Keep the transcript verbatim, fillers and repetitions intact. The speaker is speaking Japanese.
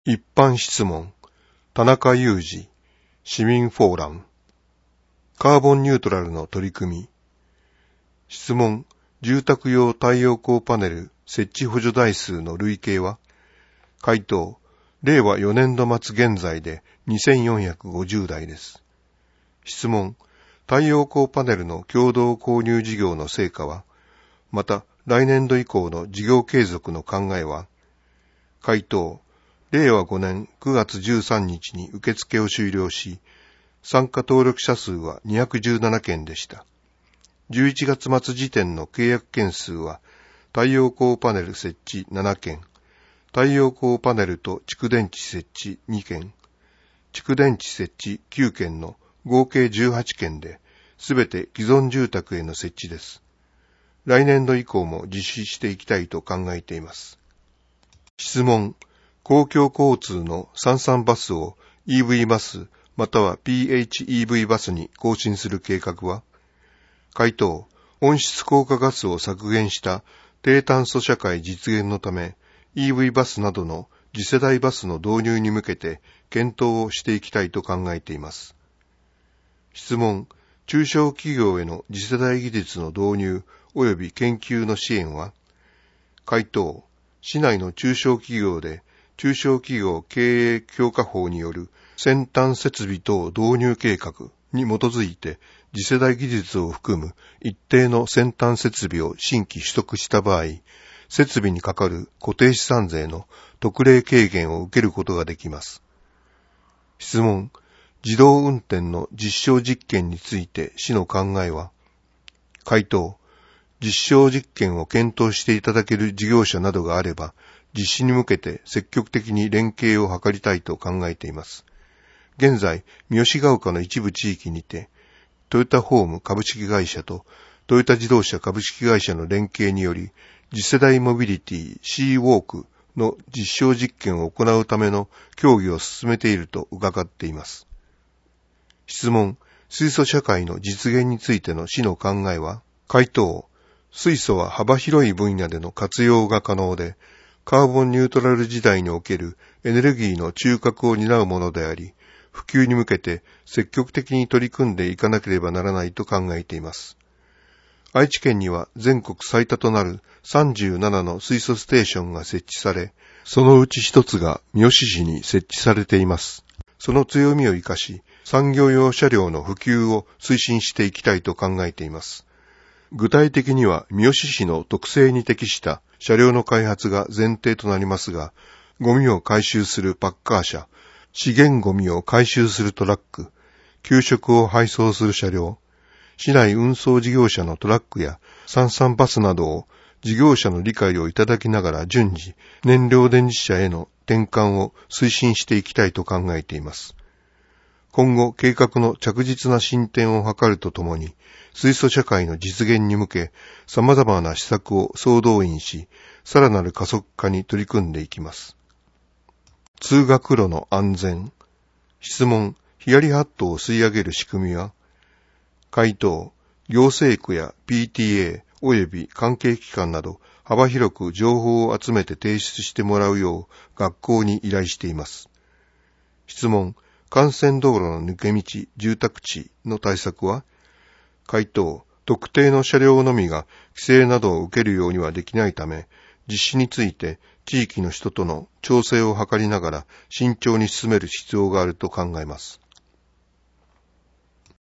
一般質問、田中裕二、市民フォーラム。カーボンニュートラルの取り組み。質問、住宅用太陽光パネル設置補助台数の累計は？回答、れいわよねんど末現在でにせんよんひゃくごじゅうだいです。質問、太陽光パネルの共同購入事業の成果は？また、来年度以降の事業継続の考えは？回答、れいわごねんくがつじゅうさんにちに受付を終了し、参加登録者数はにひゃくじゅうななけんでした。じゅういちがつ末時点の契約件数は、太陽光パネル設置ななけん、太陽光パネルと蓄電池設置にけん、蓄電池設置きゅうけんの合計じゅうはちけんで、すべて既存住宅への設置です。来年度以降も実施していきたいと考えています。質問、公共交通のさんさんバスを イーブイ バスまたは ピーエイチイーブイ バスに更新する計画は？回答、温室効果ガスを削減した低炭素社会実現のため、イーブイ バスなどの次世代バスの導入に向けて検討をしていきたいと考えています。質問、中小企業への次世代技術の導入及び研究の支援は？回答、市内の中小企業で中小企業経営強化法による先端設備等導入計画に基づいて次世代技術を含む一定の先端設備を新規取得した場合、設備にかかる固定資産税の特例軽減を受けることができます。質問、自動運転の実証実験について市の考えは？回答、実証実験を検討していただける事業者などがあれば、実施に向けて積極的に連携を図りたいと考えています。現在、三好ヶ丘の一部地域にて、トヨタホーム株式会社とトヨタ自動車株式会社の連携により、次世代モビリティ シー ウォークの実証実験を行うための協議を進めていると伺っています。質問、水素社会の実現についての市の考えは？回答、水素は幅広い分野での活用が可能で、カーボンニュートラル時代におけるエネルギーの中核を担うものであり、普及に向けて積極的に取り組んでいかなければならないと考えています。愛知県には全国最多となるさんじゅうななの水素ステーションが設置され、そのうち一つが三好市に設置されています。その強みを生かし、産業用車両の普及を推進していきたいと考えています。具体的には三好市の特性に適した車両の開発が前提となりますが、ゴミを回収するパッカー車、資源ゴミを回収するトラック、給食を配送する車両、市内運送事業者のトラックやさんさんバスなどを事業者の理解をいただきながら順次、燃料電池車への転換を推進していきたいと考えています。今後、計画の着実な進展を図るとともに、水素社会の実現に向け、様々な施策を総動員し、さらなる加速化に取り組んでいきます。通学路の安全。質問、ヒヤリハットを吸い上げる仕組みは？回答、行政区や ピーティーエー 及び関係機関など幅広く情報を集めて提出してもらうよう学校に依頼しています。質問、幹線道路の抜け道、住宅地の対策は？回答、特定の車両のみが規制などを受けるようにはできないため、実施について地域の人との調整を図りながら慎重に進める必要があると考えます。